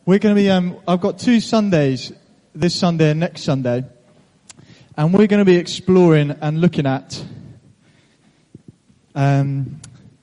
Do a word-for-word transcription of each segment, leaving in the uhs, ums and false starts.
We're going to be, um, I've got two Sundays, this Sunday and next Sunday, and we're going to be exploring and looking at um,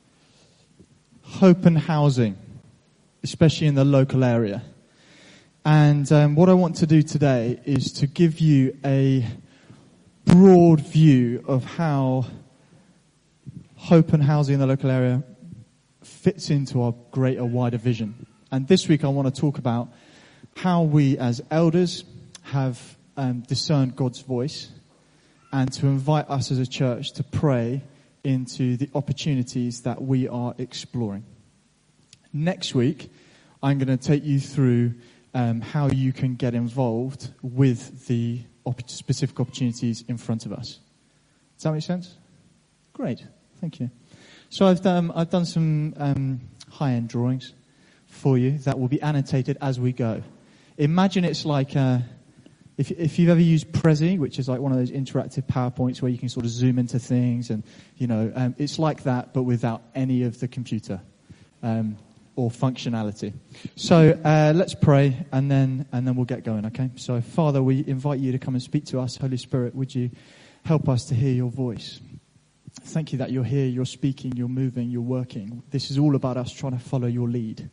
hope and housing, especially in the local area. And um, what I want to do today is to give you a broad view of how hope and housing in the local area fits into our greater, wider vision. And this week I want to talk about how we as elders have um, discerned God's voice, and to invite us as a church to pray into the opportunities that we are exploring. Next week I'm going to take you through um, how you can get involved with the op- specific opportunities in front of us. Does that make sense? Great, thank you. So I've done, I've done some um, high-end drawings for you that will be annotated as we go. Imagine it's like, uh, if, if you've ever used Prezi, which is like one of those interactive PowerPoints where you can sort of zoom into things, and, you know, um, it's like that, but without any of the computer um, or functionality. So uh, let's pray, and then and then we'll get going, okay? So, Father, we invite you to come and speak to us. Holy Spirit, would you help us to hear your voice? Thank you that you're here, you're speaking, you're moving, you're working. This is all about us trying to follow your lead.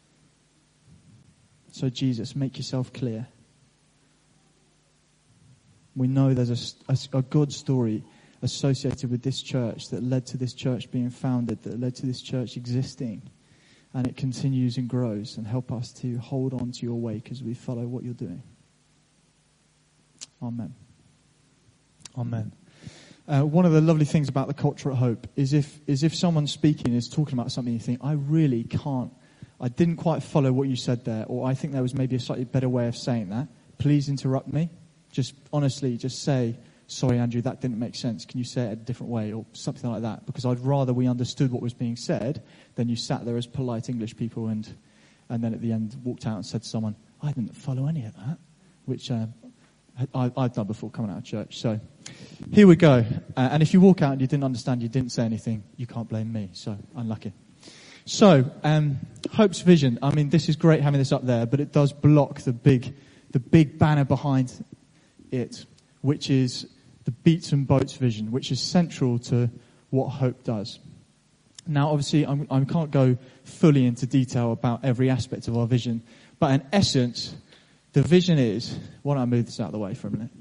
So, Jesus, make yourself clear. We know there's a, a, a God story associated with this church that led to this church being founded, that led to this church existing. And it continues and grows. And help us to hold on to your wake as we follow what you're doing. Amen. Amen. Uh, one of the lovely things about the culture at Hope is if is if someone's speaking is talking about something, you think, I really can't, I didn't quite follow what you said there, or I think there was maybe a slightly better way of saying that. Please interrupt me. Just honestly, just say, sorry, Andrew, that didn't make sense. Can you say it a different way, or something like that? Because I'd rather we understood what was being said than you sat there as polite English people and and then at the end walked out and said to someone, I didn't follow any of that, which uh, I, I've done before coming out of church. So here we go. Uh, and if you walk out and you didn't understand, you didn't say anything, you can't blame me. So unlucky. So, um, Hope's vision. I mean, this is great having this up there, but it does block the big, the big banner behind it, which is the Beats and Boats vision, which is central to what Hope does. Now, obviously, I'm, I can't go fully into detail about every aspect of our vision, but in essence, the vision is, why don't I move this out of the way for a minute?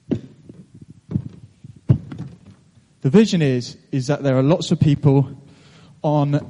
The vision is, is that there are lots of people on,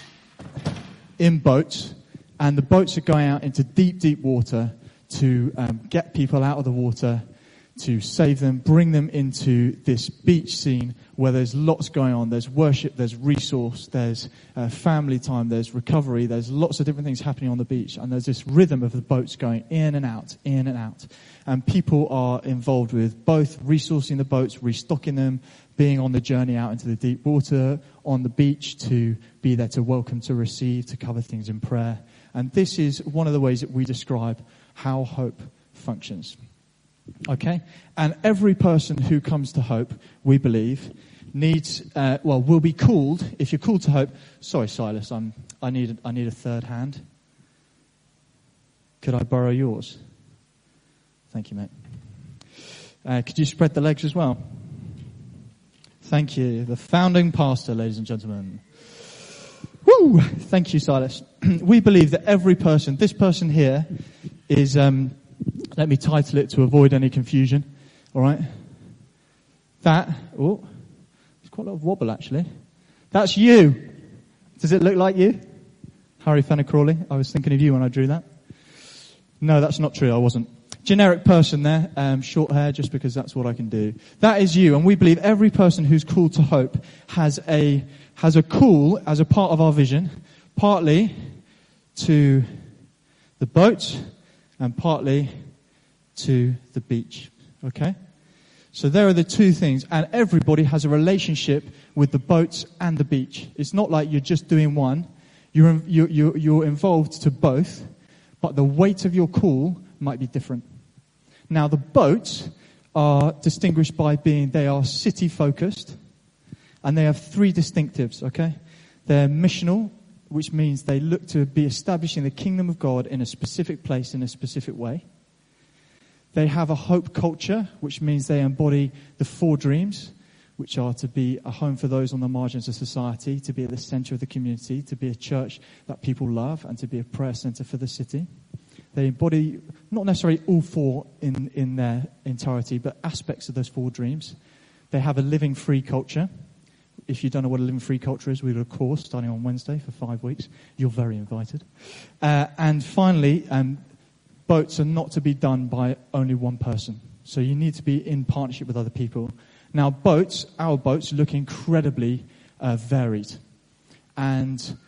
in boats, and the boats are going out into deep, deep water to um, get people out of the water, to save them, bring them into this beach scene where there's lots going on. There's worship, there's resource, there's uh, family time, there's recovery, there's lots of different things happening on the beach. And there's this rhythm of the boats going in and out, in and out. And people are involved with both resourcing the boats, restocking them, being on the journey out into the deep water, on the beach, to be there to welcome, to receive, to cover things in prayer. And this is one of the ways that we describe how Hope functions. Okay? And every person who comes to Hope, we believe, needs, uh, well, will be called, if you're called to Hope, sorry Silas, I'm, I need, I need a third hand. Could I borrow yours? Thank you, mate. Uh, could you spread the legs as well? Thank you. The founding pastor, ladies and gentlemen. Woo! Thank you, Silas. We believe that every person, this person here is, um, let me title it to avoid any confusion. All right? That, oh, there's quite a lot of wobble actually. That's you. Does it look like you? Harry Fenner-Crawley. I was thinking of you when I drew that. No, that's not true. I wasn't. Generic person there, um, short hair, just because that's what I can do. That is you, and we believe every person who's called to Hope has a has a call as a part of our vision, partly to the boat and partly to the beach. Okay? So there are the two things, and everybody has a relationship with the boats and the beach. It's not like you're just doing one. You're you're you're, you're involved to both, but the weight of your call might be different. Now, the boats are distinguished by being, they are city-focused, and they have three distinctives, okay? They're missional, which means they look to be establishing the kingdom of God in a specific place in a specific way. They have a hope culture, which means they embody the four dreams, which are to be a home for those on the margins of society, to be at the center of the community, to be a church that people love, and to be a prayer center for the city. They embody not necessarily all four in, in their entirety, but aspects of those four dreams. They have a living free culture. If you don't know what a living free culture is, we've got a course starting on Wednesday for five weeks. You're very invited. Uh, and finally, um, boats are not to be done by only one person. So you need to be in partnership with other people. Now, boats, our boats, look incredibly uh, varied. And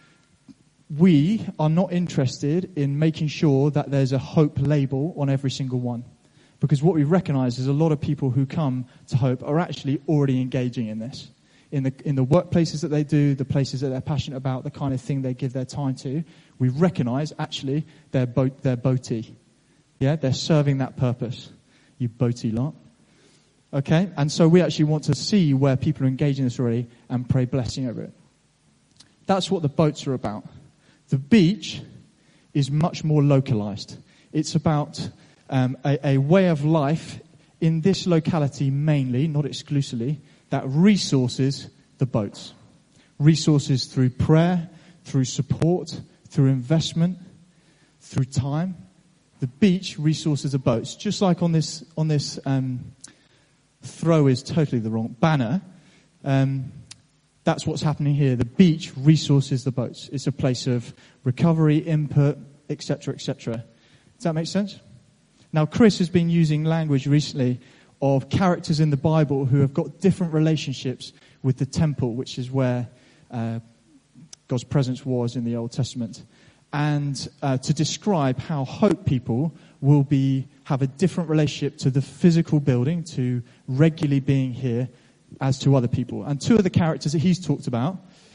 we are not interested in making sure that there's a Hope label on every single one. Because what we recognize is a lot of people who come to Hope are actually already engaging in this. In the in the workplaces that they do, the places that they're passionate about, the kind of thing they give their time to, we recognize actually they're, boat, they're boaty. Yeah, they're serving that purpose. You boaty lot. Okay, and so we actually want to see where people are engaging this already and pray blessing over it. That's what the boats are about. The beach is much more localized. It's about um, a, a way of life in this locality mainly, not exclusively, that resources the boats. Resources through prayer, through support, through investment, through time. The beach resources the boats. Just like on this on this um, throw is totally the wrong banner. Um, that's what's happening here. The beach resources the boats. It's a place of recovery, input, et cetera, et cetera. Does that make sense? Now, Chris has been using language recently of characters in the Bible who have got different relationships with the temple, which is where uh, God's presence was in the Old Testament, and uh, to describe how Hope people will be have a different relationship to the physical building, to regularly being here, as to other people. And two of the characters that he's talked about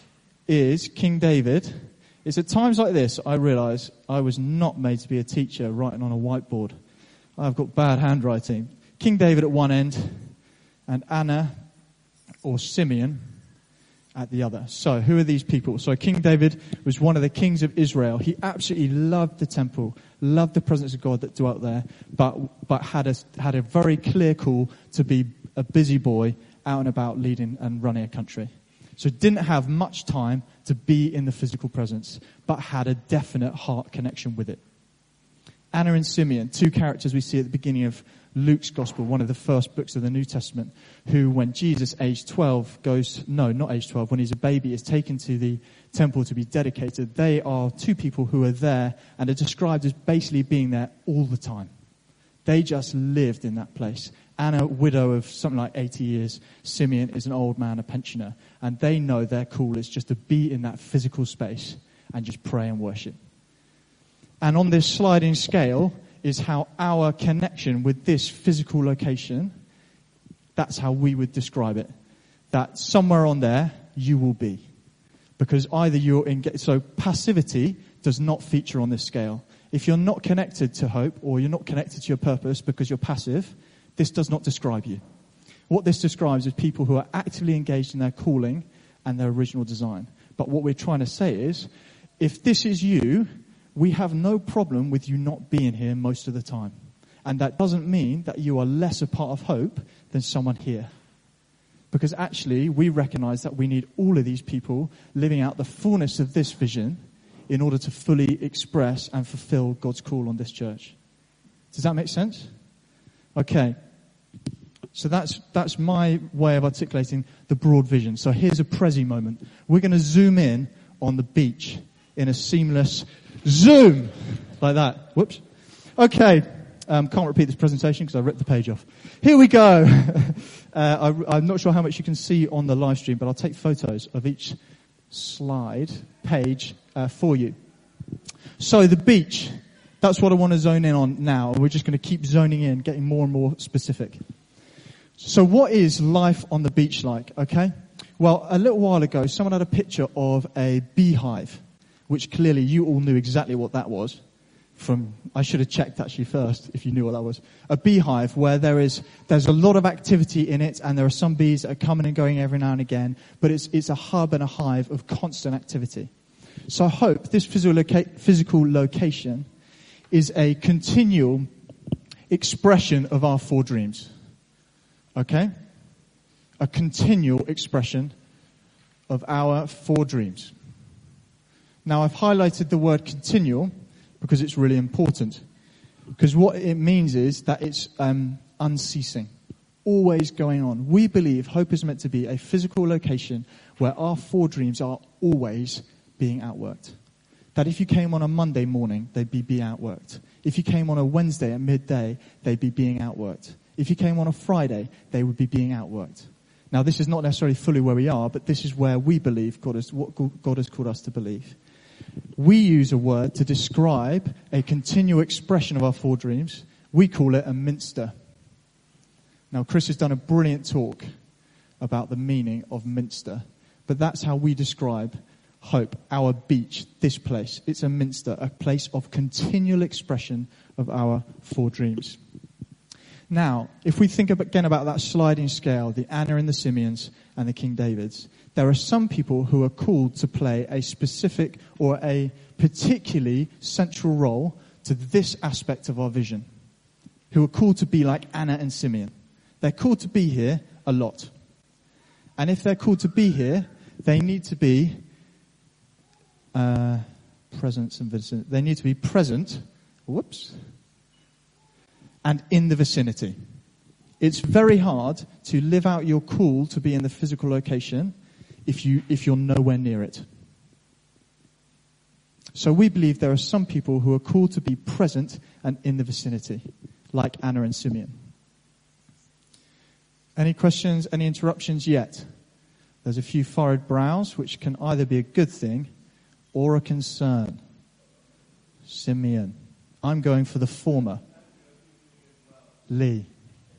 is King David. It's at times like this I realise I was not made to be a teacher writing on a whiteboard. I've got bad handwriting. King David at one end, and Anna or Simeon at the other. So, who are these people? So, King David was one of the kings of Israel. He absolutely loved the temple, loved the presence of God that dwelt there, but but had a had a very clear call to be a busy boy out and about leading and running a country. So, didn't have much time to be in the physical presence, but had a definite heart connection with it. Anna and Simeon, two characters we see at the beginning of Luke's Gospel, one of the first books of the New Testament, who when Jesus, age twelve, goes, no, not age twelve, when he's a baby, is taken to the temple to be dedicated. They are two people who are there and are described as basically being there all the time. They just lived in that place. Anna, widow of something like eighty years. Simeon is an old man, a pensioner. And they know their call is just to be in that physical space and just pray and worship. And on this sliding scale is how our connection with this physical location, that's how we would describe it. That somewhere on there, you will be. Because either you're in, so passivity does not feature on this scale. If you're not connected to hope, or you're not connected to your purpose because you're passive, this does not describe you. What this describes is people who are actively engaged in their calling and their original design. But what we're trying to say is, if this is you, we have no problem with you not being here most of the time. And that doesn't mean that you are less a part of hope than someone here. Because actually, we recognize that we need all of these people living out the fullness of this vision in order to fully express and fulfill God's call on this church. Does that make sense? Okay. So that's that's my way of articulating the broad vision. So here's a Prezi moment. We're going to zoom in on the beach in a seamless zoom, like that. Whoops. Okay. Um, can't repeat this presentation because I ripped the page off. Here we go. uh, I, I'm not sure how much you can see on the live stream, but I'll take photos of each slide page uh, for you. So the beach, that's what I want to zone in on now. We're just going to keep zoning in, getting more and more specific. So what is life on the beach like? Okay. Well, a little while ago, someone had a picture of a beehive, which clearly you all knew exactly what that was. From, I should have checked actually first if you knew what that was. A beehive where there is, there's a lot of activity in it, and there are some bees that are coming and going every now and again, but it's, it's a hub and a hive of constant activity. So hope, this physical, loca- physical location, is a continual expression of our four dreams. Okay? A continual expression of our four dreams. Now, I've highlighted the word continual because it's really important. Because what it means is that it's um, unceasing, always going on. We believe hope is meant to be a physical location where our four dreams are always being outworked. That if you came on a Monday morning, they'd be being outworked. If you came on a Wednesday at midday, they'd be being outworked. If you came on a Friday, they would be being outworked. Now, this is not necessarily fully where we are, but this is where we believe God is, what God has called us to believe. We use a word to describe a continual expression of our four dreams. We call it a minster. Now, Chris has done a brilliant talk about the meaning of minster, but that's how we describe hope, our beach, this place. It's a minster, a place of continual expression of our four dreams. Now, if we think again about that sliding scale, the Anna and the Simeons and the King Davids, there are some people who are called to play a specific or a particularly central role to this aspect of our vision, who are called to be like Anna and Simeon. They're called to be here a lot. And if they're called to be here, they need to be uh, presence and vicinity. They need to be present. Whoops. And in the vicinity. It's very hard to live out your call to be in the physical location if you if you're nowhere near it. So we believe there are some people who are called to be present and in the vicinity, like Anna and Simeon. Any questions, any interruptions yet? There's a few furrowed brows, which can either be a good thing or a concern. Simeon. I'm going for the former. Lee.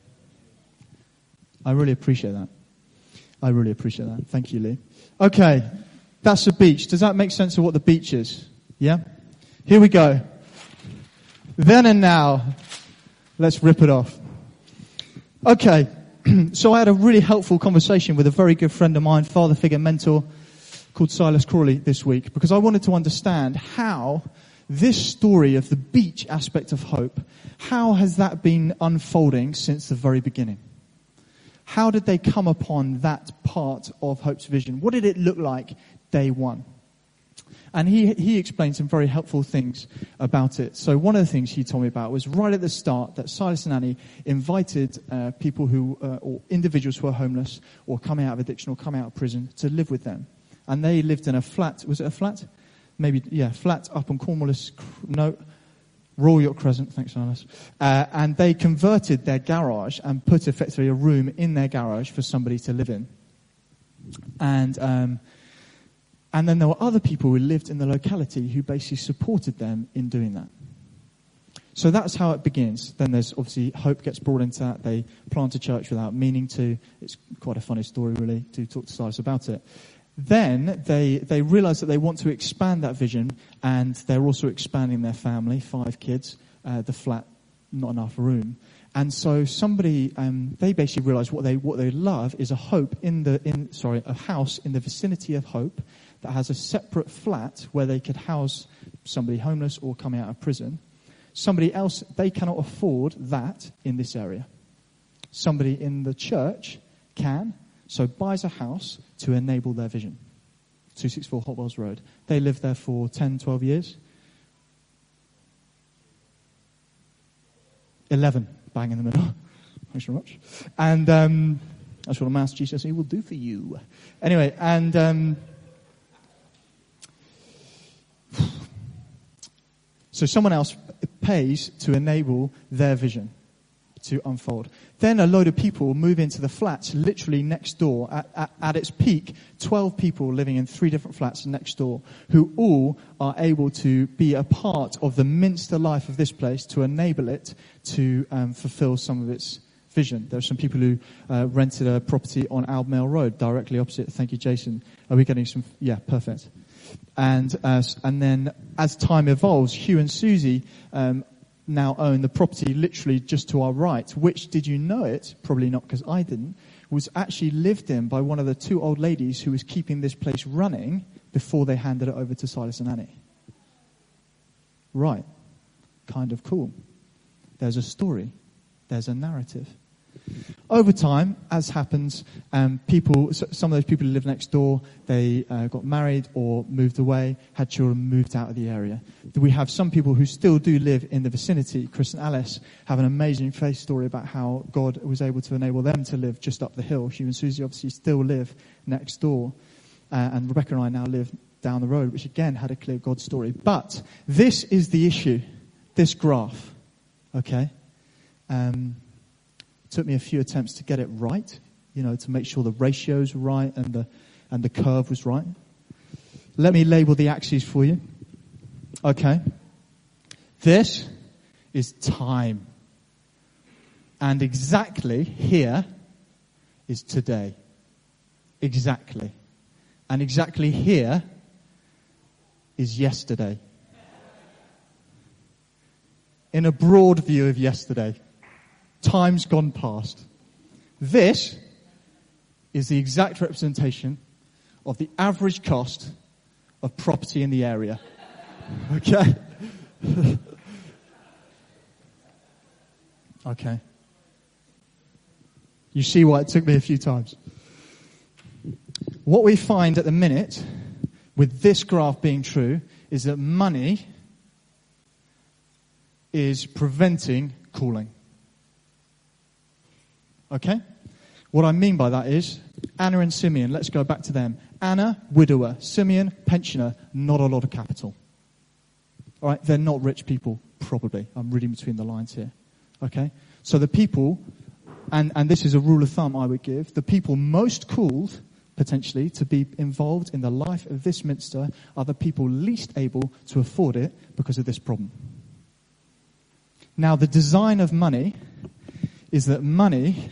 I really appreciate that. I really appreciate that. Thank you, Lee. Okay, that's the beach. Does that make sense of what the beach is? Yeah? Here we go. Then and now, let's rip it off. Okay, so I had a really helpful conversation with a very good friend of mine, father figure mentor, called Silas Crawley this week, because I wanted to understand how this story of the beach aspect of hope, how has that been unfolding since the very beginning? How did they come upon that part of Hope's vision? What did it look like day one? And he he explained some very helpful things about it. So one of the things he told me about was right at the start that Silas and Annie invited uh, people who, uh, or individuals who are homeless or coming out of addiction or coming out of prison to live with them. And they lived in a flat. Was it a flat? Maybe, yeah, flat up on Cornwallis, no, Royal York Crescent, thanks Silas. Uh, and they converted their garage and put effectively a room in their garage for somebody to live in. And um, and then there were other people who lived in the locality who basically supported them in doing that. So that's how it begins. Then there's obviously hope gets brought into that. They plant a church without meaning to. It's quite a funny story, really, to talk to Silas about it. Then they, they realize that they want to expand that vision, and they're also expanding their family, five kids, uh, the flat, not enough room. And so somebody, um, they basically realize what they, what they love is a hope in the, in, sorry, a house in the vicinity of Hope that has a separate flat where they could house somebody homeless or coming out of prison. Somebody else, they cannot afford that in this area. Somebody in the church can. So buys a house to enable their vision. two sixty-four Hotwells Road. They lived there for ten, twelve years. eleven, bang in the middle. Thanks very much. And um, that's what a maths G C S E will do for you. Anyway, and um, so someone else pays to enable their vision to unfold. Then a load of people move into the flats literally next door. At, at, at its peak, twelve people living in three different flats next door who all are able to be a part of the Minster life of this place to enable it to um, fulfill some of its vision. There are some people who uh, rented a property on Albemarle Road, directly opposite. Thank you, Jason. Are we getting some? Yeah, perfect. And uh, and then as time evolves, Hugh and Susie um, now own the property literally just to our right, which, did you know it, probably not because I didn't, was actually lived in by one of the two old ladies who was keeping this place running before they handed it over to Silas and Annie. Right. Kind of cool. There's a story. There's a narrative. Over time, as happens, um, people, some of those people who live next door, they uh, got married or moved away, had children, moved out of the area. We have some people who still do live in the vicinity. Chris and Alice have an amazing faith story about how God was able to enable them to live just up the hill. Hugh and Susie obviously still live next door. Uh, and Rebecca and I now live down the road, which again had a clear God story. But this is the issue, this graph, okay? Um... It took me a few attempts to get it right, you know, to make sure the ratios were right and the and the curve was right. Let me label the axes for you. Okay. This is time. And exactly here is today. Exactly. And exactly here is yesterday. In a broad view of yesterday. Time's gone past. This is the exact representation of the average cost of property in the area. Okay? Okay. You see why it took me a few times. What we find at the minute, with this graph being true, is that money is preventing cooling. Okay? What I mean by that is, Anna and Simeon, let's go back to them. Anna, widower. Simeon, pensioner. Not a lot of capital. All right? They're not rich people, probably. I'm reading between the lines here. Okay? So the people, and, and this is a rule of thumb I would give, the people most called, potentially, to be involved in the life of this minster are the people least able to afford it because of this problem. Now, the design of money is that money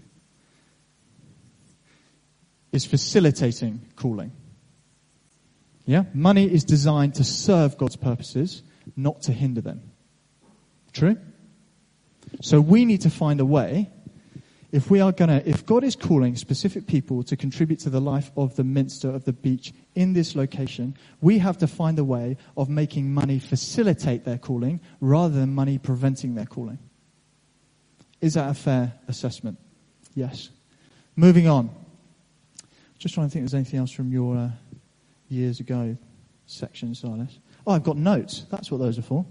is facilitating cooling. Yeah? Money is designed to serve God's purposes, not to hinder them. True? So we need to find a way, if we are gonna, if God is calling specific people to contribute to the life of the minster, of the beach, in this location, we have to find a way of making money facilitate their calling, rather than money preventing their calling. Is that a fair assessment? Yes. Moving on. Just trying to think if there's anything else from your uh, years ago section, Silas. Oh, I've got notes. That's what those are for.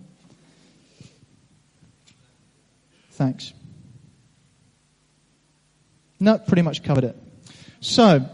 Thanks. No, pretty much covered it. So,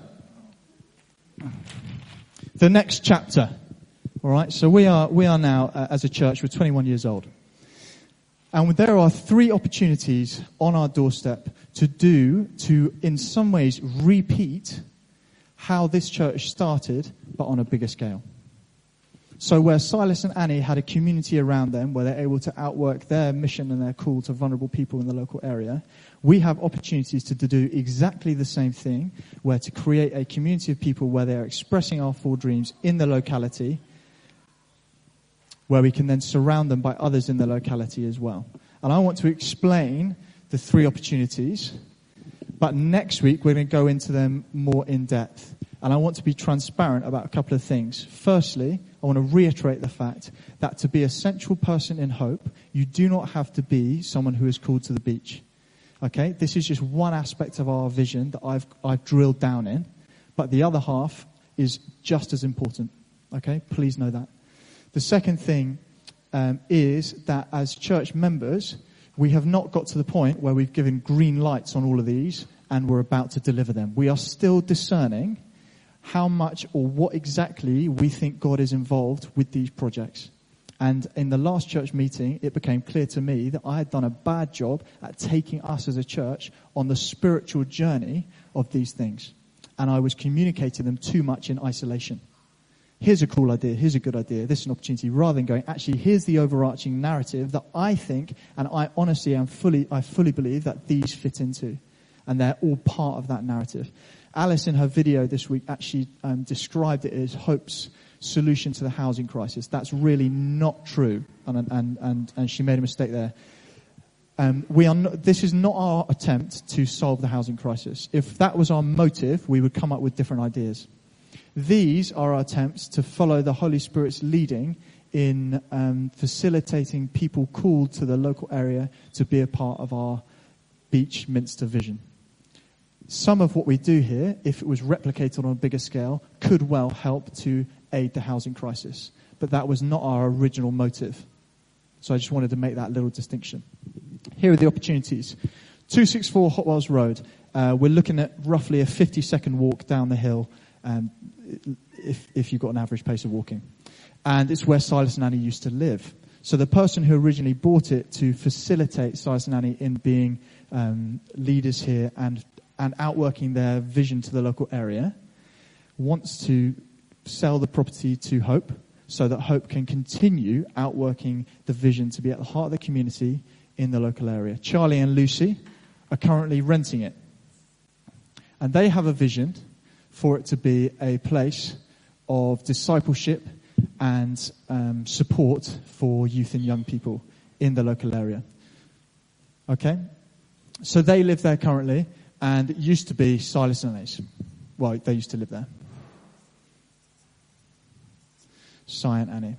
the next chapter. All right. So we are we are now uh, as a church, we're twenty-one years old. And there are three opportunities on our doorstep to do, to in some ways repeat how this church started, but on a bigger scale. So where Silas and Annie had a community around them, where they're able to outwork their mission and their call to vulnerable people in the local area, we have opportunities to, to do exactly the same thing, where to create a community of people where they're expressing our full dreams in the locality, where we can then surround them by others in the locality as well. And I want to explain the three opportunities, but next week we're going to go into them more in depth. And I want to be transparent about a couple of things. Firstly, I want to reiterate the fact that to be a central person in Hope, you do not have to be someone who is called to the beach. Okay? This is just one aspect of our vision that I've I've drilled down in, but the other half is just as important. Okay? Please know that. The second thing um, is that as church members, we have not got to the point where we've given green lights on all of these and we're about to deliver them. We are still discerning how much or what exactly we think God is involved with these projects. And in the last church meeting, it became clear to me that I had done a bad job at taking us as a church on the spiritual journey of these things. And I was communicating them too much in isolation. Here's a cool idea, here's a good idea, this is an opportunity, rather than going, actually, here's the overarching narrative that I think, and I honestly am fully, I fully believe that these fit into. And they're all part of that narrative. Alice, in her video this week, actually um, described it as Hope's solution to the housing crisis. That's really not true, and and and, and she made a mistake there. Um, we are not, this is not our attempt to solve the housing crisis. If that was our motive, we would come up with different ideas. These are our attempts to follow the Holy Spirit's leading in um, facilitating people called to the local area to be a part of our Beach Minster vision. Some of what we do here, if it was replicated on a bigger scale, could well help to aid the housing crisis. But that was not our original motive. So I just wanted to make that little distinction. Here are the opportunities. two sixty-four Hotwells Road. Uh, we're looking at roughly a fifty-second walk down the hill, um, if, if you've got an average pace of walking. And it's where Silas and Annie used to live. So the person who originally bought it to facilitate Silas and Annie in being um, leaders here and and outworking their vision to the local area, wants to sell the property to Hope so that Hope can continue outworking the vision to be at the heart of the community in the local area. Charlie and Lucy are currently renting it. And they have a vision for it to be a place of discipleship and um, support for youth and young people in the local area. Okay? So they live there currently. And it used to be Silas and Annie's. Well, they used to live there. Si and Annie.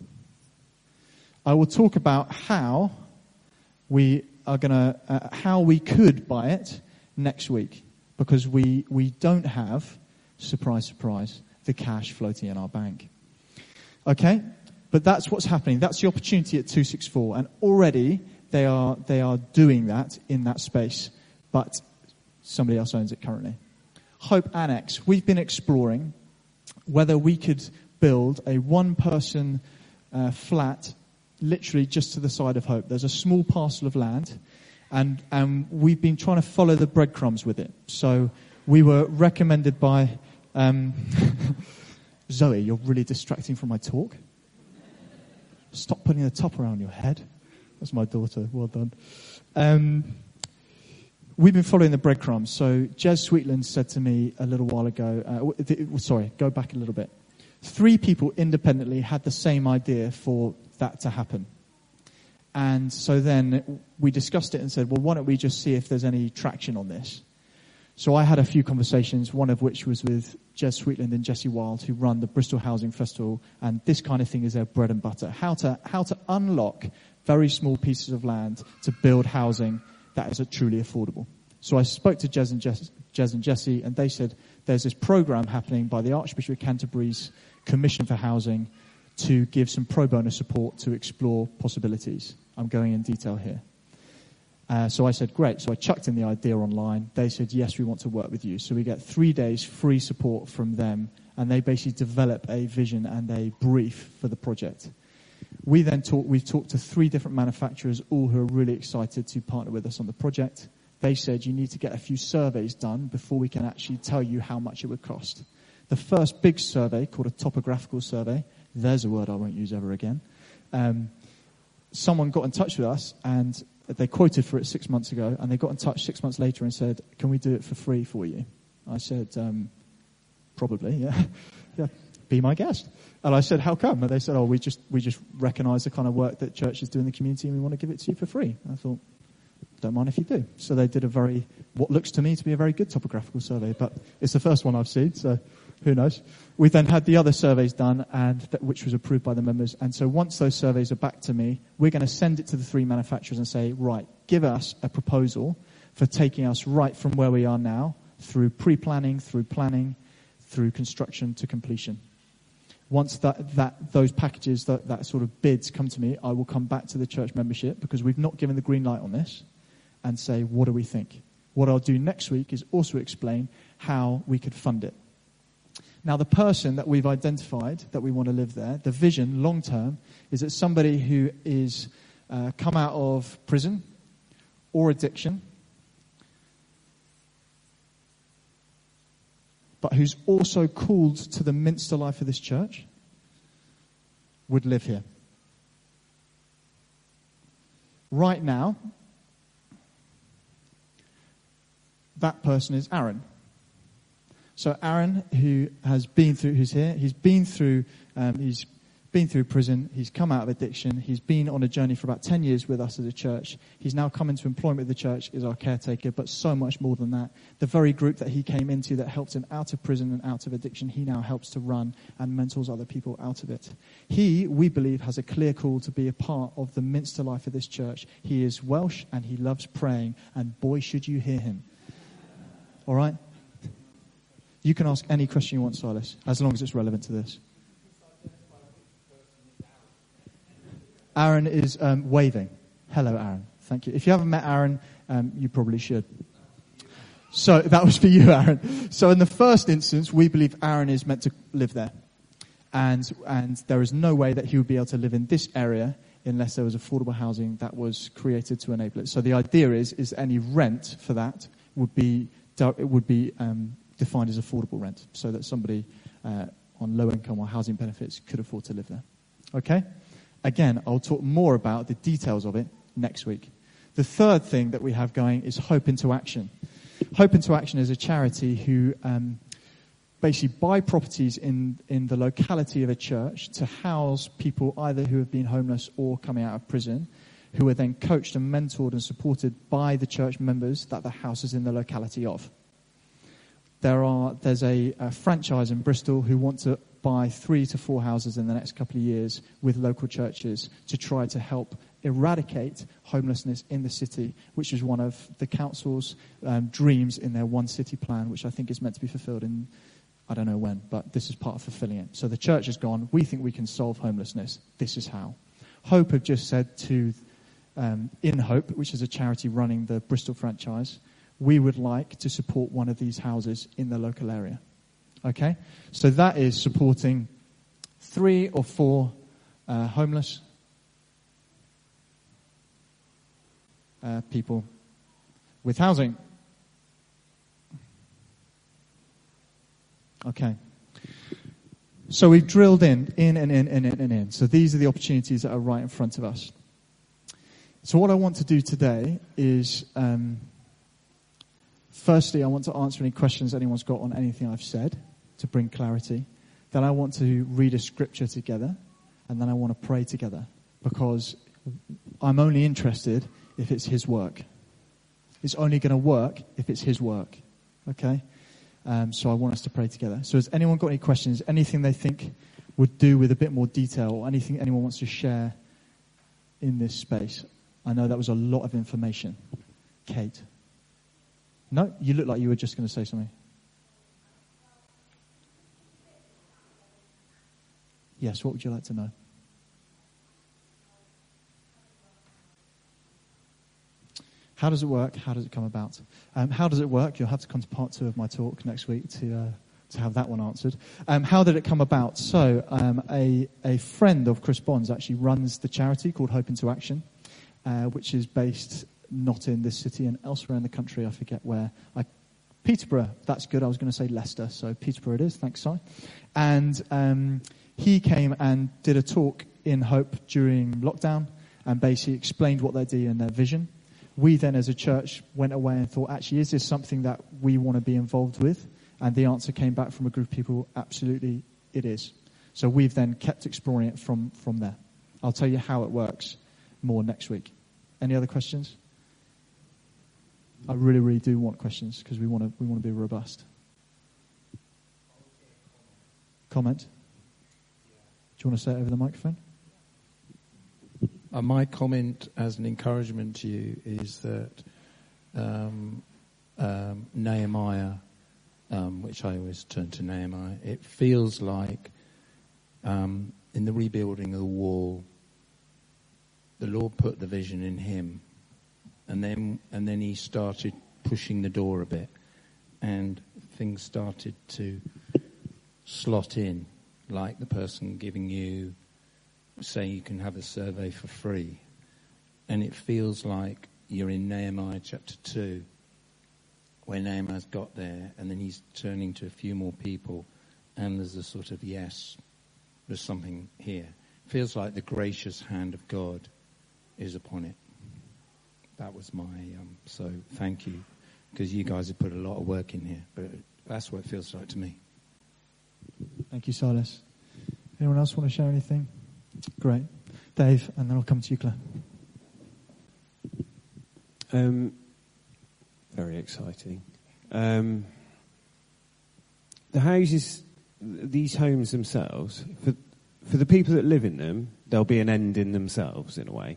I will talk about how we are going to, uh, how we could buy it next week. Because we, we don't have, surprise, surprise, the cash floating in our bank. Okay? But that's what's happening. That's the opportunity at two sixty-four. And already they are, they are doing that in that space. But somebody else owns it currently. Hope Annex. We've been exploring whether we could build a one-person uh, flat literally just to the side of Hope. There's a small parcel of land, and, and we've been trying to follow the breadcrumbs with it. So we were recommended by... Um, Zoe, you're really distracting from my talk. Stop putting the top around your head. That's my daughter. Well done. Um... We've been following the breadcrumbs. So Jez Sweetland said to me a little while ago, uh, th- sorry, go back a little bit. Three people independently had the same idea for that to happen. And so then we discussed it and said, well, why don't we just see if there's any traction on this? So I had a few conversations, one of which was with Jez Sweetland and Jesse Wild, who run the Bristol Housing Festival, and this kind of thing is their bread and butter. How to, how to unlock very small pieces of land to build housing that is truly affordable. So I spoke to Jez and, Jess, Jez and Jesse, and they said there's this program happening by the Archbishop of Canterbury's Commission for Housing to give some pro bono support to explore possibilities. I'm going in detail here. Uh, so I said, great. So I chucked in the idea online. They said, yes, we want to work with you. So we get three days free support from them, and they basically develop a vision and a brief for the project. We then talk, we've talked to three different manufacturers, all who are really excited to partner with us on the project. They said you need to get a few surveys done before we can actually tell you how much it would cost. The first big survey, called a topographical survey, there's a word I won't use ever again, um, someone got in touch with us and they quoted for it six months ago, and they got in touch six months later and said, can we do it for free for you? I said, um, probably, yeah. yeah. Be my guest. And I said, how come? And they said, oh, we just we just recognise the kind of work that churches do in the community, and we want to give it to you for free. And I thought, don't mind if you do. So they did a very, what looks to me to be a very good topographical survey, but it's the first one I've seen, so who knows. We then had the other surveys done, and that, which was approved by the members. And so once those surveys are back to me, we're going to send it to the three manufacturers and say, right, give us a proposal for taking us right from where we are now, through pre-planning, through planning, through construction to completion. Once that, that those packages, that, that sort of bids come to me, I will come back to the church membership, because we've not given the green light on this, and say, what do we think? What I'll do next week is also explain how we could fund it. Now, the person that we've identified that we want to live there, the vision long term, is that somebody who is uh, come out of prison or addiction, but who's also called to the Minster life of this church, would live here. Right now, that person is Aaron. So Aaron, who has been through, who's here, he's been through, um, he's been through prison, he's come out of addiction, he's been on a journey for about ten years with us as a church. He's now come into employment with the church, is our caretaker, but so much more than that. The very group that he came into that helped him out of prison and out of addiction, he now helps to run and mentors other people out of it. He, we believe, has a clear call to be a part of the Minster life of this church. He is Welsh and he loves praying, and boy, should you hear him. All right? You can ask any question you want, Silas, as long as it's relevant to this. Aaron is um, waving. Hello, Aaron. Thank you. If you haven't met Aaron, um, you probably should. So that was for you, Aaron. So in the first instance, we believe Aaron is meant to live there. And and there is no way that he would be able to live in this area unless there was affordable housing that was created to enable it. So the idea is, is any rent for that would be, it would be um, defined as affordable rent, so that somebody uh, on low income or housing benefits could afford to live there. Okay? Again, I'll talk more about the details of it next week. The third thing that we have going is Hope into Action. Hope into Action is a charity who um, basically buy properties in, in the locality of a church to house people either who have been homeless or coming out of prison, who are then coached and mentored and supported by the church members that the house is in the locality of. There are there's a, a franchise in Bristol who want to buy three to four houses in the next couple of years with local churches to try to help eradicate homelessness in the city, which is one of the council's um, dreams in their One City plan, which I think is meant to be fulfilled in, I don't know when, but this is part of fulfilling it. So the church has gone, we think we can solve homelessness. This is how. Hope have just said to um, In Hope, which is a charity running the Bristol franchise, we would like to support one of these houses in the local area. Okay? So that is supporting three or four uh, homeless uh, people with housing. Okay. So we've drilled in, in and in and in and in. So these are the opportunities that are right in front of us. So what I want to do today is... Um, Firstly, I want to answer any questions anyone's got on anything I've said to bring clarity. Then I want to read a scripture together, and then I want to pray together, because I'm only interested if it's his work. It's only going to work if it's his work. Okay? Um, so I want us to pray together. So has anyone got any questions, anything they think would do with a bit more detail, or anything anyone wants to share in this space? I know that was a lot of information. Kate? No, you look like you were just going to say something. Yes, what would you like to know? How does it work? How does it come about? Um, how does it work? You'll have to come to part two of my talk next week to uh, to have that one answered. Um, how did it come about? So um, a, a friend of Chris Bond's actually runs the charity called Hope into Action, uh, which is based... not in this city and elsewhere in the country. I forget where. I, Peterborough, that's good. I was going to say Leicester, so Peterborough it is. Thanks, Si. And um, he came and did a talk in Hope during lockdown and basically explained what they do and their vision. We then, as a church, went away and thought, actually, is this something that we want to be involved with? And the answer came back from a group of people, absolutely, it is. So we've then kept exploring it from, from there. I'll tell you how it works more next week. Any other questions? I really, really do want questions because we want to we want to be robust. Comment? Do you want to say it over the microphone? Uh, my comment as an encouragement to you is that um, um, Nehemiah, um, which I always turn to Nehemiah, it feels like um, in the rebuilding of the wall, the Lord put the vision in him. And then and then he started pushing the door a bit, and things started to slot in, like the person giving you, say you can have a survey for free. And it feels like you're in Nehemiah chapter two, where Nehemiah's got there, and then he's turning to a few more people, and there's a sort of, yes, there's something here. It feels like the gracious hand of God is upon it. That was my, um, so thank you, because you guys have put a lot of work in here, but that's what it feels like to me. Thank you, Silas. Anyone else want to share anything? Great. Dave, and then I'll come to you, Claire. Um, very exciting. Um, the houses, these homes themselves, for for the people that live in them, there'll be an end in themselves, in a way.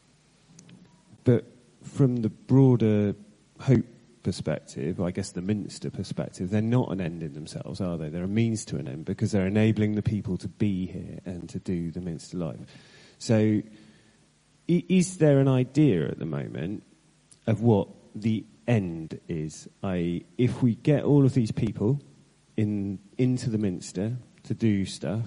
But from the broader Hope perspective, I guess the Minster perspective, they're not an end in themselves, are they? They're a means to an end because they're enabling the people to be here and to do the Minster life. So i- is there an idea at the moment of what the end is? that is, if we get all of these people in into the Minster to do stuff,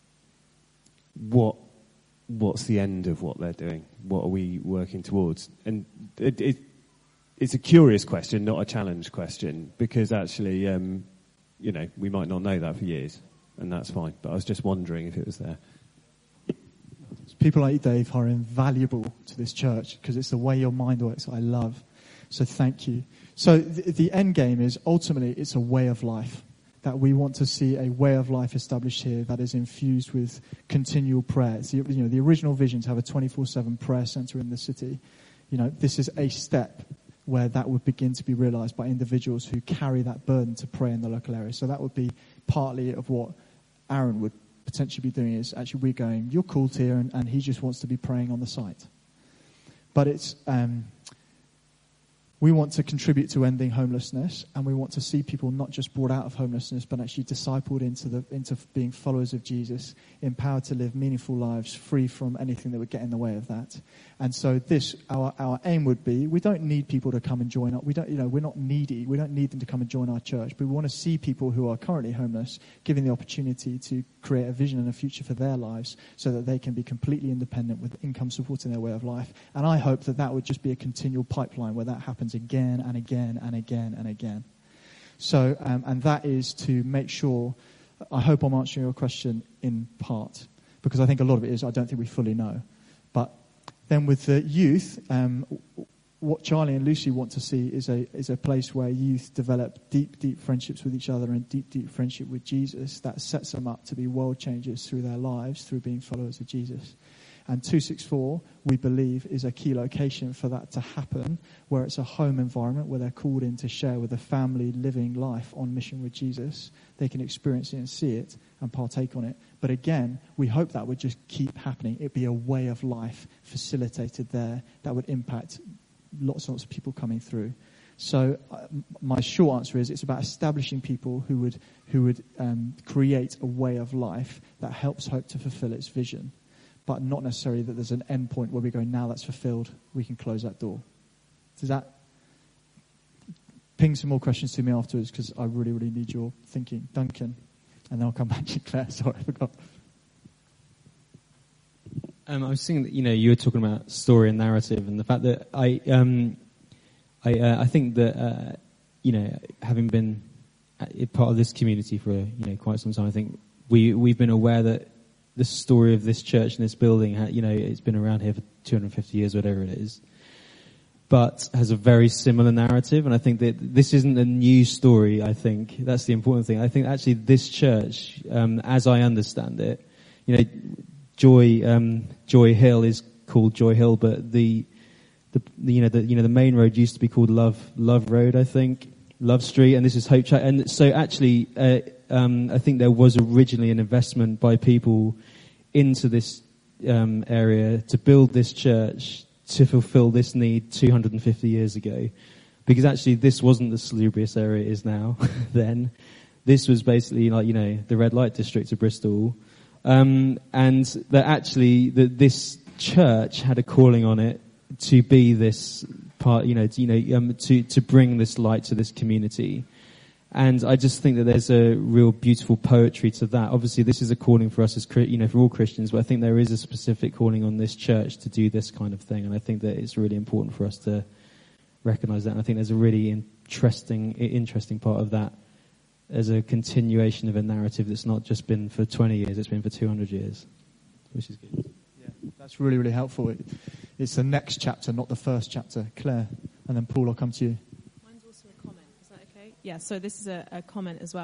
what what's the end of what they're doing? What are we working towards? And it, it, it's a curious question, not a challenge question, because actually, um, you know, we might not know that for years, and that's fine. But I was just wondering if it was there. People like you, Dave, are invaluable to this church because it's the way your mind works I love. So thank you. So the, the end game is ultimately it's a way of life. That we want to see a way of life established here that is infused with continual prayer. It's the, you know, the original vision to have a twenty-four seven prayer centre in the city. You know, this is a step where that would begin to be realised by individuals who carry that burden to pray in the local area. So that would be partly of what Aaron would potentially be doing is actually we're going, you're called here, and, and he just wants to be praying on the site. But it's... Um, We want to contribute to ending homelessness, and we want to see people not just brought out of homelessness, but actually discipled into the into being followers of Jesus, empowered to live meaningful lives, free from anything that would get in the way of that. And so, this our our aim would be: we don't need people to come and join up. We don't, you know, we're not needy. We don't need them to come and join our church. But we want to see people who are currently homeless given the opportunity to create a vision and a future for their lives, so that they can be completely independent with income supporting their way of life. And I hope that that would just be a continual pipeline where that happens again and again and again and again. So, um, and that is to make sure, I hope I'm answering your question in part, because I think a lot of it is I don't think we fully know. But then with the youth, um, what Charlie and Lucy want to see is a is a place where youth develop deep, deep friendships with each other and deep, deep friendship with Jesus that sets them up to be world changers through their lives, through being followers of Jesus. And two sixty-four, we believe, is a key location for that to happen, where it's a home environment where they're called in to share with a family living life on mission with Jesus. They can experience it and see it and partake on it. But again, we hope that would just keep happening. It'd be a way of life facilitated there that would impact lots and lots of people coming through. So uh, my short answer is it's about establishing people who would, who would um, create a way of life that helps Hope to fulfill its vision. But not necessarily that there's an end point where we go, now that's fulfilled, we can close that door. Does that ping some more questions to me afterwards, because I really, really need your thinking. Duncan, and then I'll come back to you, Claire. Sorry, I forgot. Um, I was thinking that, you know, you were talking about story and narrative, and the fact that I, um, I, uh, I think that, uh, you know, having been a part of this community for, you know, quite some time, I think we, we've been aware that the story of this church and this building, you know, it's been around here for two hundred fifty years, whatever it is, but has a very similar narrative. And I think that this isn't a new story. I think that's the important thing. I think actually this church, um, as I understand it, you know, Joy, um, Joy Hill is called Joy Hill, but the, the, the, you know, the, you know, the main road used to be called Love, Love Road, I think, Love Street, and this is Hope Church. And so actually, uh, Um, I think there was originally an investment by people into this um, area to build this church to fulfill this need two hundred fifty years ago. Because actually this wasn't the salubrious area it is now then. This was basically like, you know, the red light district of Bristol. Um, and that actually that this church had a calling on it to be this part, you know, to, you know, um, to, to bring this light to this community. And I just think that there's a real beautiful poetry to that. Obviously, this is a calling for us as, you know, for all Christians, but I think there is a specific calling on this church to do this kind of thing. And I think that it's really important for us to recognize that. And I think there's a really interesting, interesting part of that as a continuation of a narrative that's not just been for twenty years, it's been for two hundred years, which is good. Yeah, that's really, really helpful. It, it's the next chapter, not the first chapter. Claire, and then Paul, I'll come to you. Yeah, so this is a, a comment as well.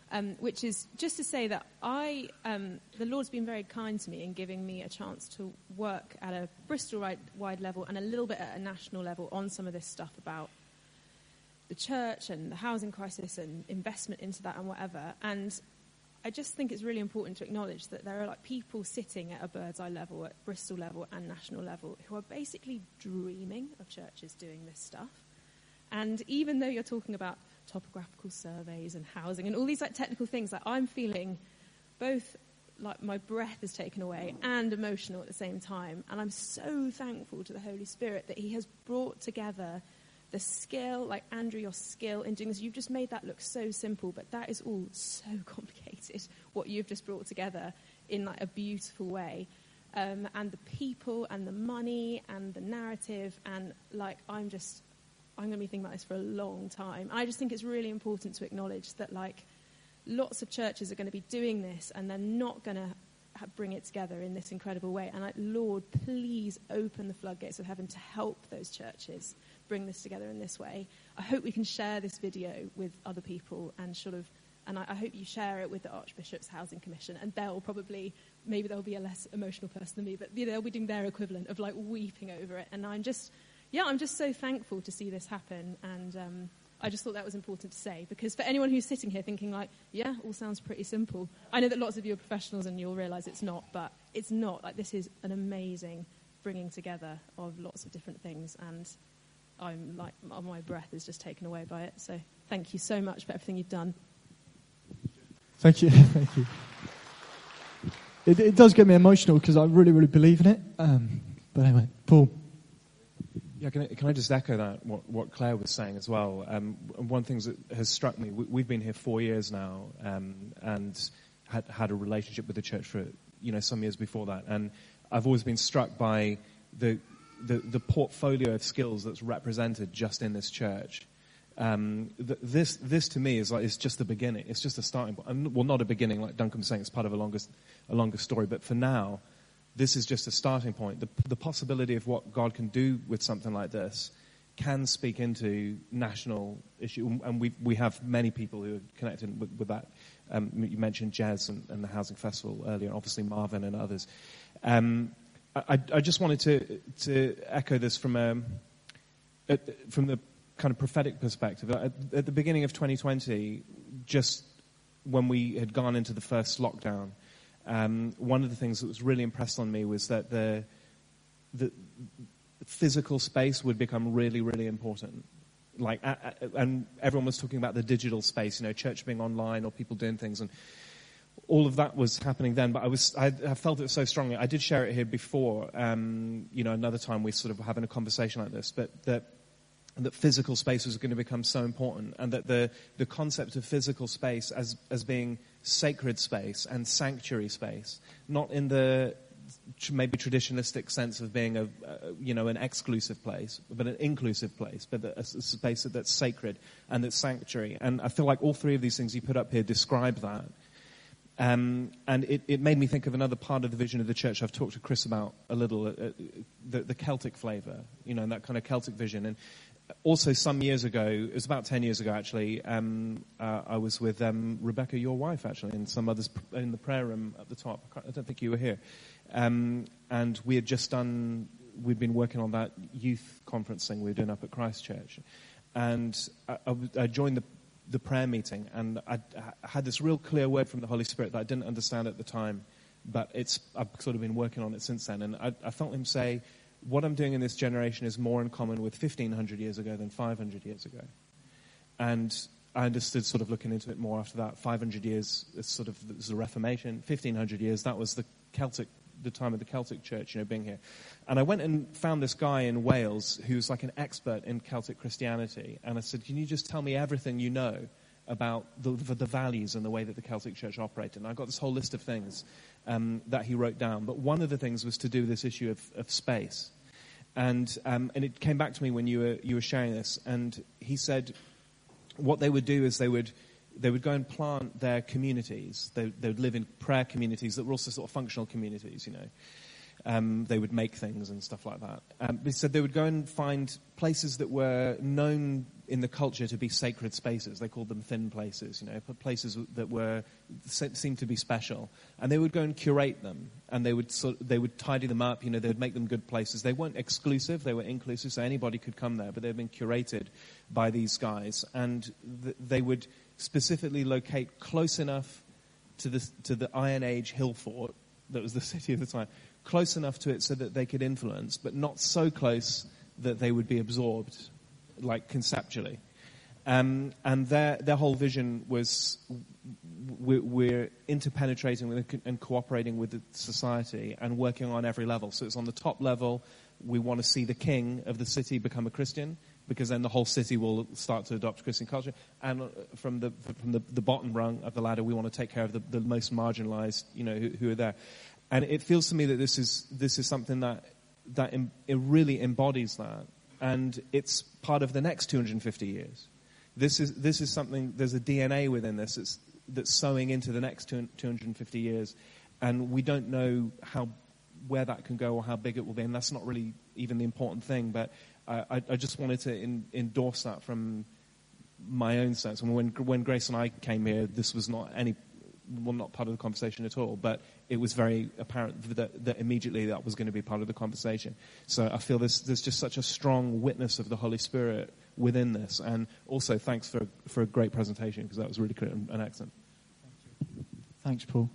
um, which is just to say that I, um, the Lord's been very kind to me in giving me a chance to work at a Bristol-wide level and a little bit at a national level on some of this stuff about the church and the housing crisis and investment into that and whatever. And I just think it's really important to acknowledge that there are like people sitting at a bird's eye level, at Bristol level and national level, who are basically dreaming of churches doing this stuff. And even though you're talking about topographical surveys and housing and all these like technical things, like I'm feeling both like my breath is taken away and emotional at the same time. And I'm so thankful to the Holy Spirit that he has brought together the skill, like Andrew, your skill in doing this. You've just made that look so simple, but that is all so complicated, what you've just brought together in like a beautiful way. Um, and the people and the money and the narrative, and like I'm just, I'm going to be thinking about this for a long time. I just think it's really important to acknowledge that like lots of churches are going to be doing this and they're not going to ha- bring it together in this incredible way. And like, Lord, please open the floodgates of heaven to help those churches bring this together in this way. I hope we can share this video with other people and sort of, and I, I hope you share it with the Archbishop's Housing Commission, and they'll probably, maybe they'll be a less emotional person than me, but you know, they'll be doing their equivalent of like weeping over it. And I'm just, yeah, I'm just so thankful to see this happen. And um, I just thought that was important to say, because for anyone who's sitting here thinking like, yeah, all sounds pretty simple. I know that lots of you are professionals and you'll realise it's not, but it's not. Like, this is an amazing bringing together of lots of different things, and I'm like, my breath is just taken away by it. So thank you so much for everything you've done. Thank you. Thank you. It, it does get me emotional because I really, really believe in it. Um, but anyway, Paul. Yeah, can I, can I just echo that, what, what Claire was saying as well? Um, one of the things that has struck me, we, we've been here four years now um, and had, had a relationship with the church for, you know, some years before that. And I've always been struck by the the, the portfolio of skills that's represented just in this church. Um, th- this, this to me is like, it's just the beginning. It's just a starting point. Um, well, not a beginning, like Duncan was saying, it's part of a longer, a longer story. But for now, this is just a starting point. The, the possibility of what God can do with something like this can speak into national issue. And we we have many people who are connected with, with that. Um, you mentioned Jez and, and the Housing Festival earlier, obviously Marvin and others. Um, I, I just wanted to to echo this from a, from the kind of prophetic perspective. At, at the beginning of twenty twenty, just when we had gone into the first lockdown, um, one of the things that was really impressed on me was that the the physical space would become really, really important. Like, and everyone was talking about the digital space, you know, church being online or people doing things, and all of that was happening then. But I was, I, I felt it so strongly. I did share it here before, um, you know, another time we sort of were having a conversation like this, but that that physical space was going to become so important, and that the the concept of physical space as as being sacred space and sanctuary space, not in the maybe traditionalistic sense of being a, uh, you know, an exclusive place, but an inclusive place, but a, a space that's sacred and that's sanctuary. And I feel like all three of these things you put up here describe that. Um, and it, it made me think of another part of the vision of the church I've talked to Chris about a little, uh, the, the Celtic flavour, you know, and that kind of Celtic vision. And also some years ago, it was about ten years ago actually, um, uh, I was with um, Rebecca, your wife actually, and some others in the prayer room at the top. I, I don't think you were here. Um, and we had just done, we'd been working on that youth conference thing we were doing up at Christchurch. And I, I, I joined the, the prayer meeting, and I, I had this real clear word from the Holy Spirit that I didn't understand at the time, but it's I've sort of been working on it since then. And I, I felt him say, what I'm doing in this generation is more in common with fifteen hundred years ago than five hundred years ago. And I understood, sort of looking into it more after that, five hundred years is sort of the Reformation, fifteen hundred years, that was the Celtic, the time of the Celtic church, you know, being here. And I went and found this guy in Wales who's like an expert in Celtic Christianity. And I said, can you just tell me everything you know about the, the values and the way that the Celtic church operated? And I got this whole list of things um, that he wrote down. But one of the things was to do with this issue of, of space. And um, and it came back to me when you were you were sharing this. And he said what they would do is they would they would go and plant their communities. They, they would live in prayer communities that were also sort of functional communities, you know. Um, they would make things and stuff like that. Um, they said they would go and find places that were known in the culture to be sacred spaces. They called them thin places, you know, places that were seemed to be special. And they would go and curate them, and they would sort they would tidy them up. You know, they would make them good places. They weren't exclusive; they were inclusive, so anybody could come there. But they've been curated by these guys, and th- they would specifically locate close enough to the to the Iron Age hill fort that was the city of the time. Close enough to it so that they could influence, but not so close that they would be absorbed, like conceptually. Um, and their their whole vision was we're, we're interpenetrating with and cooperating with the society and working on every level. So it's on the top level, we want to see the king of the city become a Christian, because then the whole city will start to adopt Christian culture. And from the from the, the bottom rung of the ladder, we want to take care of the, the most marginalized, you know, who, who are there. And it feels to me that this is this is something that that em, it really embodies that, and it's part of the next two hundred fifty years. This is this is something. There's a D N A within this that's, that's sowing into the next two hundred fifty years, and we don't know how where that can go or how big it will be, and that's not really even the important thing. But uh, I, I just wanted to in, endorse that from my own sense. And when when Grace and I came here, this was not any. well, not part of the conversation at all, but it was very apparent that, that immediately that was going to be part of the conversation. So I feel there's, there's just such a strong witness of the Holy Spirit within this. And also thanks for, for a great presentation, because that was really great and, and excellent. Thanks, Paul.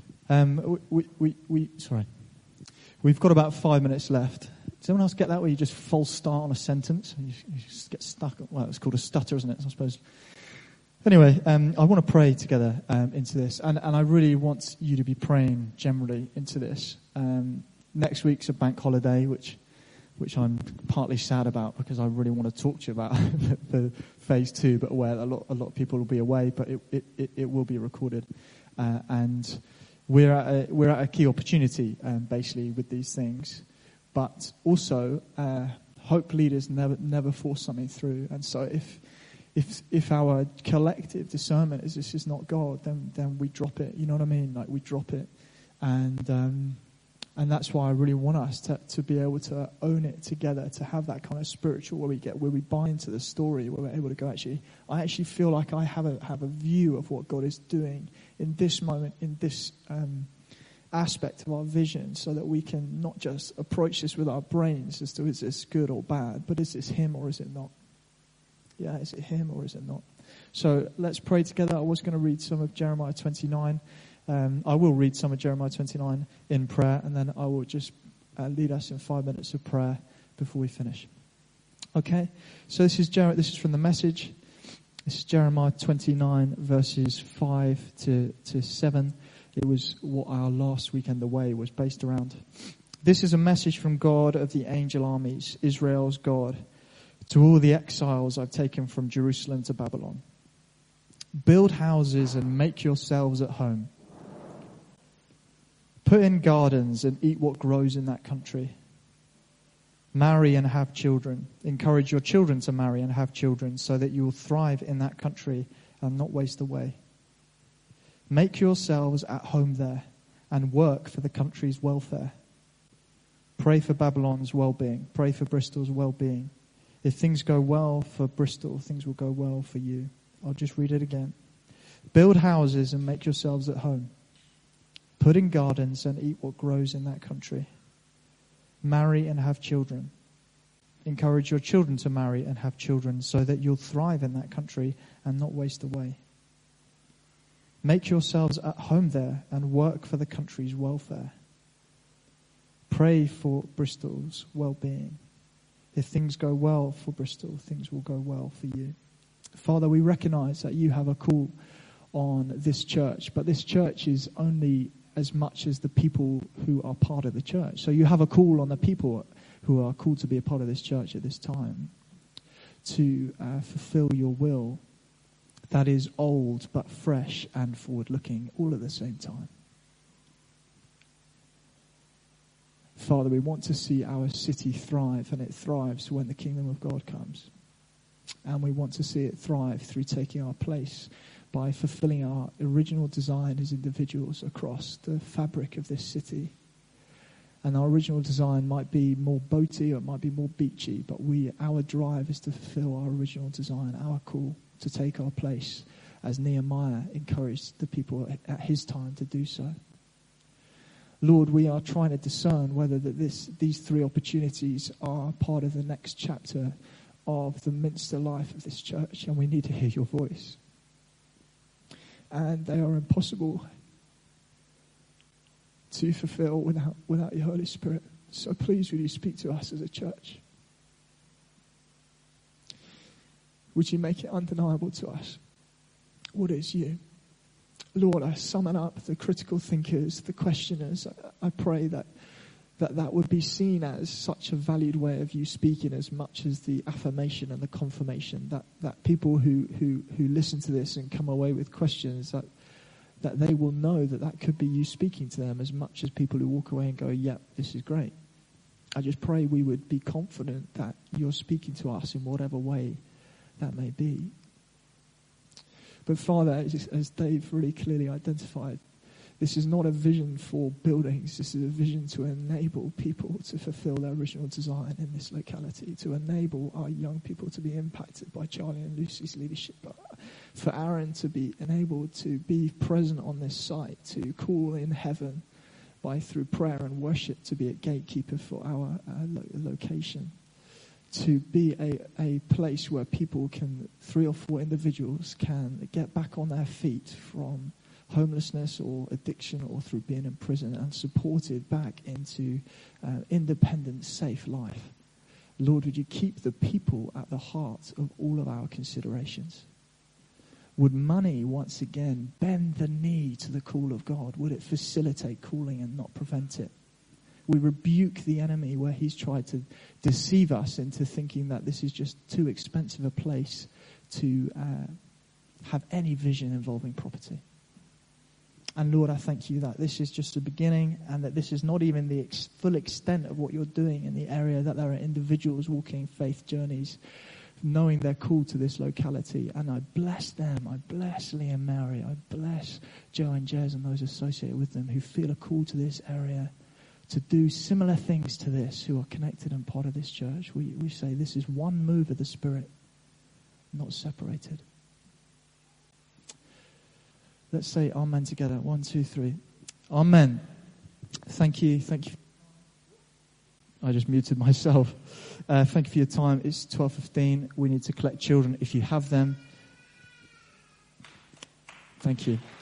Um, we, we, we, sorry. We've got about five minutes left. Does anyone else get that, where you just false start on a sentence? And you, you just get stuck. Well, it's called a stutter, isn't it, I suppose? Anyway, um, I want to pray together um, into this, and, and I really want you to be praying generally into this. Um, next week's a bank holiday, which which I'm partly sad about, because I really want to talk to you about the, the phase two, but aware that a lot a lot of people will be away, but it it, it, it will be recorded, uh, and we're at a, we're at a key opportunity um, basically with these things, but also uh, hope leaders never never force something through, and so if. If if our collective discernment is this is not God, then then we drop it. You know what I mean? Like we drop it, and um, and that's why I really want us to to be able to own it together, to have that kind of spiritual where we get where we buy into the story, where we're able to go. Actually, I actually feel like I have a have a view of what God is doing in this moment, in this um, aspect of our vision, so that we can not just approach this with our brains as to is this good or bad, but is this Him or is it not? Yeah, is it Him or is it not? So let's pray together. I was going to read some of Jeremiah twenty-nine. Um, I will read some of Jeremiah twenty-nine in prayer, and then I will just uh, lead us in five minutes of prayer before we finish. Okay, so this is Jer- this is from the Message. This is Jeremiah twenty-nine, verses five to, to seven. It was what our last weekend away was based around. This is a message from God of the angel armies, Israel's God. To all the exiles I've taken from Jerusalem to Babylon. Build houses and make yourselves at home. Put in gardens and eat what grows in that country. Marry and have children. Encourage your children to marry and have children, so that you will thrive in that country and not waste away. Make yourselves at home there and work for the country's welfare. Pray for Babylon's well-being. Pray for Bristol's well-being. If things go well for Bristol, things will go well for you. I'll just read it again. Build houses and make yourselves at home. Put in gardens and eat what grows in that country. Marry and have children. Encourage your children to marry and have children, so that you'll thrive in that country and not waste away. Make yourselves at home there and work for the country's welfare. Pray for Bristol's well-being. If things go well for Bristol, things will go well for you. Father, we recognize that you have a call on this church, but this church is only as much as the people who are part of the church. So you have a call on the people who are called to be a part of this church at this time to uh, fulfill your will that is old but fresh and forward-looking all at the same time. Father, we want to see our city thrive, and it thrives when the kingdom of God comes. And we want to see it thrive through taking our place by fulfilling our original design as individuals across the fabric of this city. And our original design might be more boaty or it might be more beachy, but we, our drive is to fulfill our original design, our call to take our place, as Nehemiah encouraged the people at his time to do so. Lord, we are trying to discern whether that this, these three opportunities are part of the next chapter of the Minster life of this church, and we need to hear your voice. And they are impossible to fulfill without, without your Holy Spirit. So please, would you speak to us as a church? Would you make it undeniable to us what is you? Lord, I summon up the critical thinkers, the questioners. I, I pray that, that that would be seen as such a valued way of you speaking as much as the affirmation and the confirmation, that, that people who, who, who listen to this and come away with questions, that that they will know that that could be you speaking to them as much as people who walk away and go, yep, this is great. I just pray we would be confident that you're speaking to us in whatever way that may be. But Father, as, as Dave really clearly identified, this is not a vision for buildings. This is a vision to enable people to fulfill their original design in this locality, to enable our young people to be impacted by Charlie and Lucy's leadership, for Aaron to be enabled to be present on this site, to call in heaven by through prayer and worship to be a gatekeeper for our uh, lo- location, to be a, a place where people can, three or four individuals can get back on their feet from homelessness or addiction or through being in prison and supported back into uh, independent, safe life. Lord, would you keep the people at the heart of all of our considerations? Would money once again bend the knee to the call of God? Would it facilitate calling and not prevent it? We rebuke the enemy where he's tried to deceive us into thinking that this is just too expensive a place to uh, have any vision involving property. And Lord, I thank you that this is just the beginning and that this is not even the ex- full extent of what you're doing in the area, that there are individuals walking faith journeys, knowing they're called to this locality. And I bless them. I bless Lee and Mary. I bless Joe and Jez and those associated with them who feel a call to this area to do similar things to this, who are connected and part of this church. We, we say this is one move of the Spirit, not separated. Let's say amen together. One, two, three. Amen. Thank you. Thank you. I just muted myself. Uh, thank you for your time. It's twelve fifteen. We need to collect children if you have them. Thank you.